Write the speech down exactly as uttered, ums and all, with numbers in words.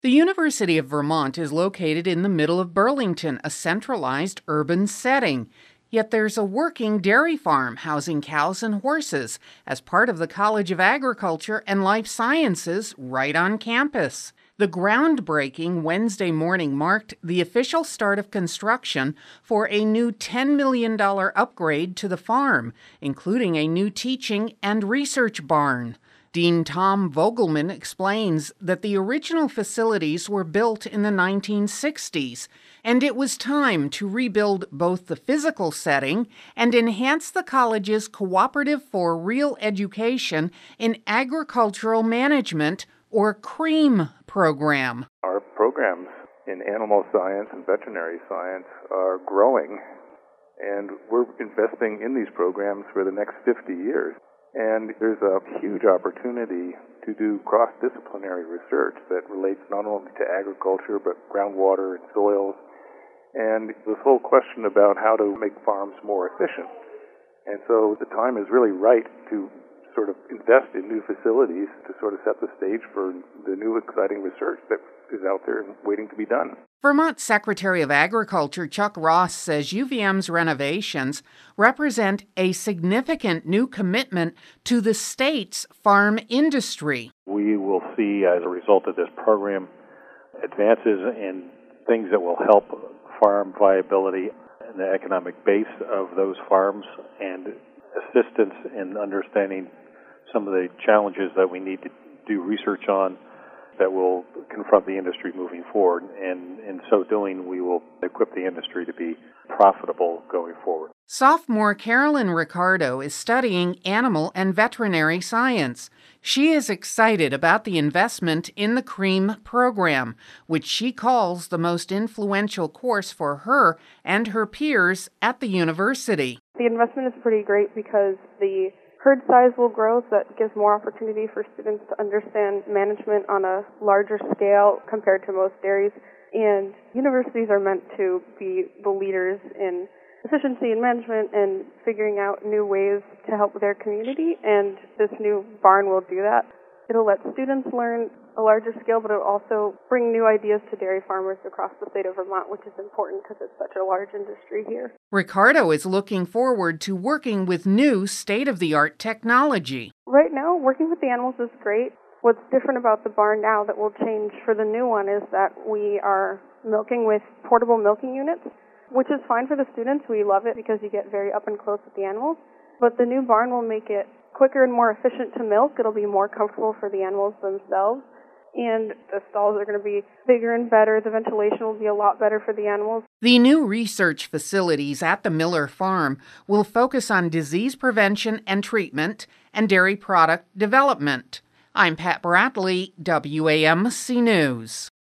The University of Vermont is located in the middle of Burlington, a centralized urban setting. Yet there's a working dairy farm housing cows and horses as part of the College of Agriculture and Life Sciences right on campus. The groundbreaking Wednesday morning marked the official start of construction for a new ten million dollars upgrade to the farm, including a new teaching and research barn. Dean Tom Vogelman explains that the original facilities were built in the nineteen sixties, and it was time to rebuild both the physical setting and enhance the college's Cooperative for Real Education in Agricultural Management, or CREAM, program. Our programs in animal science and veterinary science are growing, and we're investing in these programs for the next fifty years. And there's a huge opportunity to do cross-disciplinary research that relates not only to agriculture, but groundwater and soils, and this whole question about how to make farms more efficient. And so the time is really right to sort of invest in new facilities to sort of set the stage for the new exciting research that is out there and waiting to be done. Vermont Secretary of Agriculture Chuck Ross says U V M's renovations represent a significant new commitment to the state's farm industry. We will see, as a result of this program, advances in things that will help farm viability and the economic base of those farms, and assistance in understanding some of the challenges that we need to do research on that will confront the industry moving forward. And in so doing, we will equip the industry to be profitable going forward. Sophomore Carolyn Ricardo is studying animal and veterinary science. She is excited about the investment in the CREAM program, which she calls the most influential course for her and her peers at the university. The investment is pretty great because the herd size will grow, so that gives more opportunity for students to understand management on a larger scale compared to most dairies. And universities are meant to be the leaders in efficiency in management and figuring out new ways to help their community, and this new barn will do that. It'll let students learn a larger scale, but it'll also bring new ideas to dairy farmers across the state of Vermont, which is important because it's such a large industry here. Ricardo is looking forward to working with new state-of-the-art technology. Right now, working with the animals is great. What's different about the barn now that will change for the new one is that we are milking with portable milking units, which is fine for the students. We love it because you get very up and close with the animals. But the new barn will make it quicker and more efficient to milk. It'll be more comfortable for the animals themselves. And the stalls are going to be bigger and better. The ventilation will be a lot better for the animals. The new research facilities at the Miller Farm will focus on disease prevention and treatment and dairy product development. I'm Pat Bradley, W A M C News.